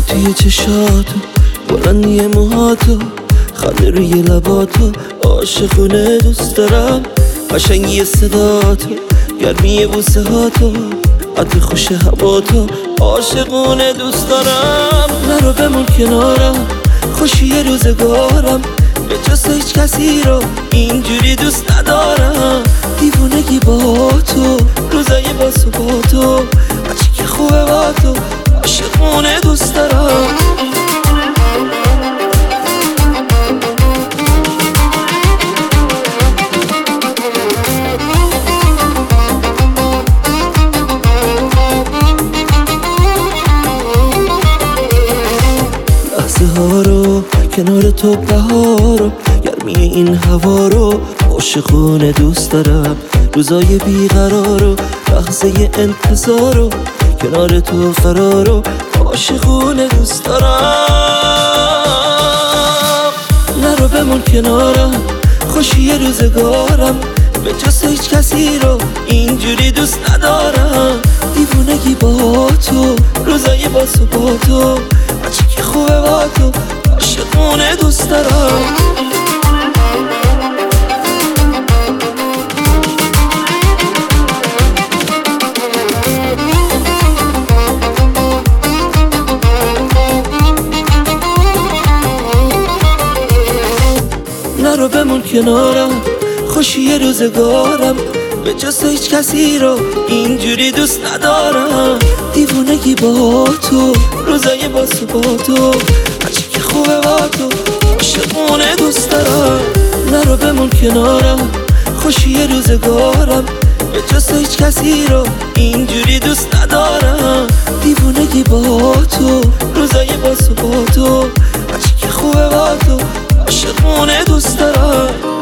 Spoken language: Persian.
توی چشاتو، بلندی موهاتو، خنده روی لباتو، عاشقونه دوست دارم. قشنگی صداتو، گرمی بوسه هاتو، عطر خوش هواتو، عاشقونه دوست دارم. نرو بمون کنارم، خوشی روزگارم، به جز هیچ کسی رو اینجوری دوست ندارم. دیوونگی با تو، روزای با تو، هرچی که خوبه با تو، عاشقونه دوست دارم. لحظه ها رو کنار تو، بهارو، گرمی این هوا رو، عاشقونه دوست دارم. روزای بیقرارو، لحظه انتظارو، کنار تو فرارو، عاشقونه دوست دارم. نرو بمون کنارم، خوشی روزگارم، به جز هیچ کسی رو اینجوری دوست ندارم. دیوونگی با تو، روزای با تو، هرچی که خوبه با تو، عاشقونه دوست دارم. نرو بمون کنارم، خوشی روزگارم، به جز هیچ کسی رو اینجوری دوست ندارم. دیوونگی با تو، روزای با تو، هرچی که خوبه با تو، عاشقونه دوست دارم. نرو بمون کنارم، خوشی روزگارم، به جز هیچ کسی رو اینجوری دوست ندارم. دیوونگی با تو، روزای با تو، هرچی که خوبه با تو، عاشقونه دوست دارم.